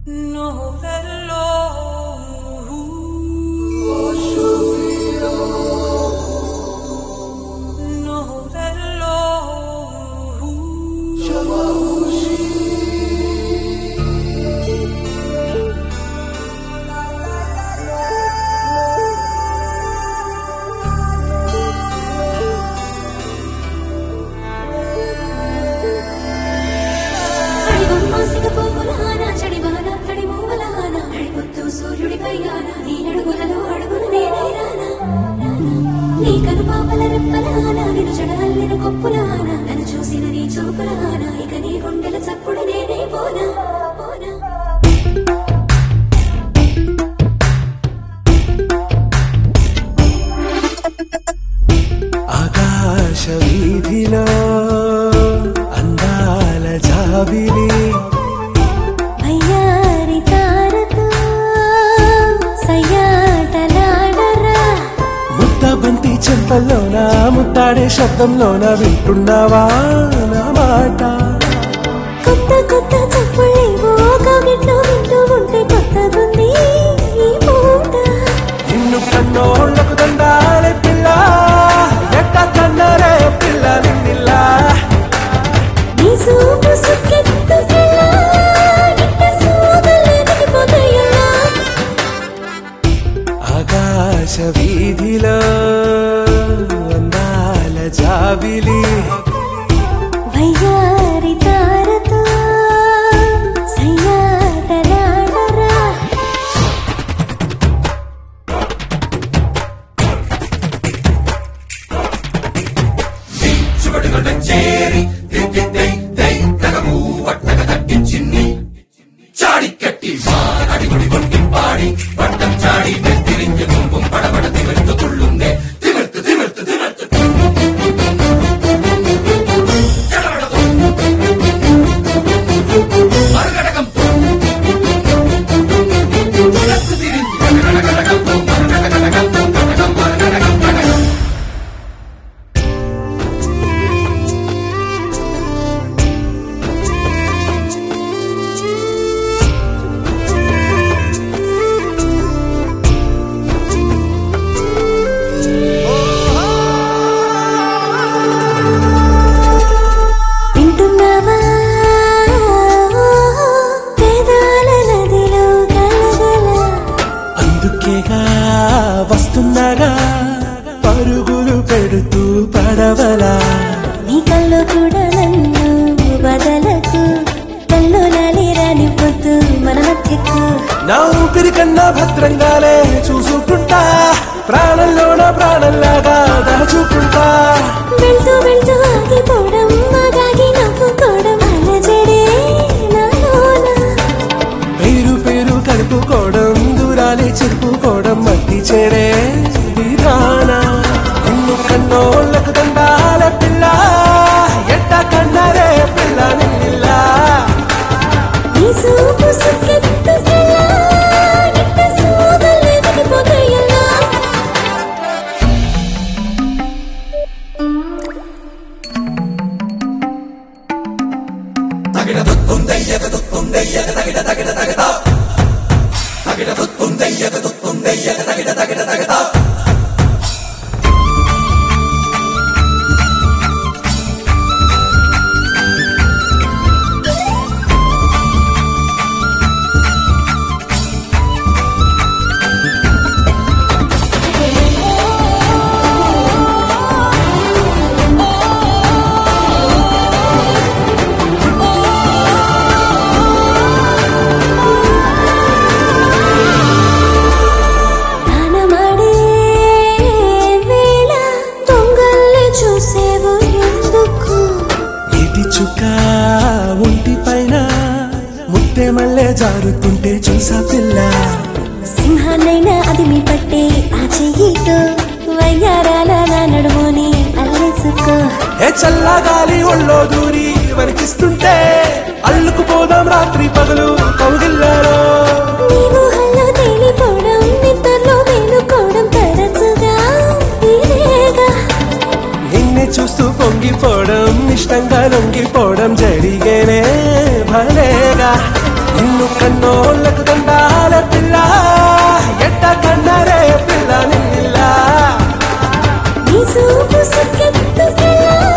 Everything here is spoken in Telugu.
ఆకాశ వీధిలో అందాల జాబిలి అయ్యారి తారతో సయ్యాటలాడరా ముద్దబంతి చెంపల్లోన ముద్దాడే శబ్దంలోన వింటున్నావా నా మాట కొత్త కొత్త చెప్పులేవో కవిట్లో వింటూ ఉంటే కొత్తగుంది ఈ పూట నిన్ను కన్నోళ్లకు దండాలే పిల్ల ఎట్ట కన్నరే పిల్ల నిన్నిల్లా నీ సూపు సుక్కెత్తు పిల్ల ఇట్ట సూదలేదిపోతాయా ఆకాశ వీధిలో అందాల జాబిలి వయ్యారి తారతో సయ్యాటలాడరా వింటున్నావా పేదాల నదిలో గలగల అందుకేగా వస్తున్నాగా పరుగులు పెడుతూ పడవలా నీ కల్లో కూడా నన్ను వదలకు కల్లో నాలేరాని పొద్దు మన మధ్యకు నా ఊపిరి కన్నా భద్రంగానే చూసుకుంటా ప్రాణంలోన ప్రాణంలాగా దాచుకుంటా వెళ్తూ వెళ్తూ ఆగిపోవడం ఆగాగి నవ్వుకోవడం అలజడే నాలోన పేరు పేరు కలుపుకోవడం దూరాలే చెరుపుకోవడం మట్టి చెడే విధాన నిన్ను కన్నోళ్లకు దండాల పిల్ల ఎట్ట కన్నరే పిల్ల నిన్నిల్లా నీ సూపు సుక్కెత్తు పిల్ల ఇట్ట సూదలేదిపోతాయా దానమాడే వేళ దొంగల్ని చూసేవు ఎందుకు నీటి చుక్క ఒంటి పైన ముద్దె మల్లె జారుతుంటే చూసా పిల్ల సింహాన్నైనా అది మీ పట్టే ఆ చెయ్యితో వయ్యారాల నా నడుమోని అల్లేసుకో ఏ చల్లగాలి ఒళ్ళో దూరి వణికిస్తుంటే అల్లుకుపోదాం రాత్రి పగలు కౌగిల్లారో నీ ఊహల్లో తేలిపోవడం నిద్రలో మేలుకోవడం తరచుగా ఇదేగా నిన్నే చూస్తూ పొంగిపోవడం ఇష్టంగా లొంగిపోవడం జరిగేనే భలేగా నిన్ను కన్నోళ్ళకు దండాల పిల్ల ఎట్ట కన్నారే పిల్ల నిల్లా నీ సూపు సుక్కెత్తుకెళ్ళా